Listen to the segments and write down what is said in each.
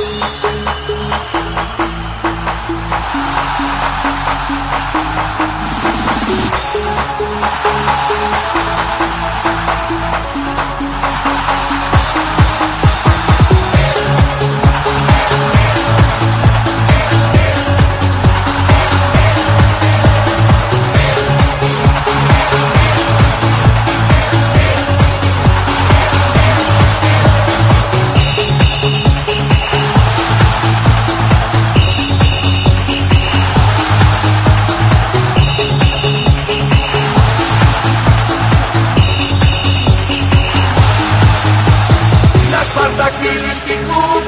Спартак великий клуб,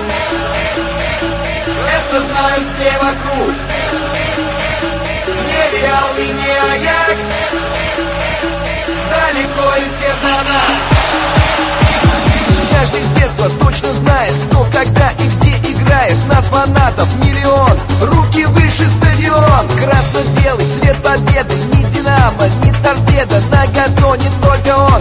это знают все вокруг. Не Реал и не Аякс, далеко и всех до нас. Каждый с детства точно знает, кто, когда и где играет. Нас фанатов миллион, руки выше стадион. Красно-белый цвет победы, ни Динамо, ни Торпедо, на газоне только он.